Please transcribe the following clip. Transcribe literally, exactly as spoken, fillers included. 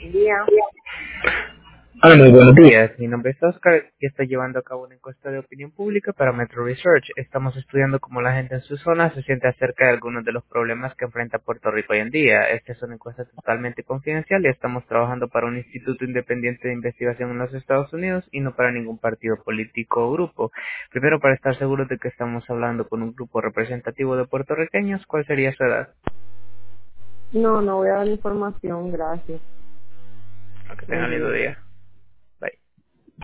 Día. Hola, muy buenos días. Mi nombre es Oscar y estoy llevando a cabo una encuesta de opinión pública para Metro Research. Estamos estudiando cómo la gente en su zona se siente acerca de algunos de los problemas que enfrenta Puerto Rico hoy en día. Esta es una encuesta totalmente confidencial y estamos trabajando para un instituto independiente de investigación en los Estados Unidos y no para ningún partido político o grupo. Primero, para estar seguros de que estamos hablando con un grupo representativo de puertorriqueños, ¿cuál sería su edad? No, no voy a dar información, gracias. Que Buen tengan lindo día. día.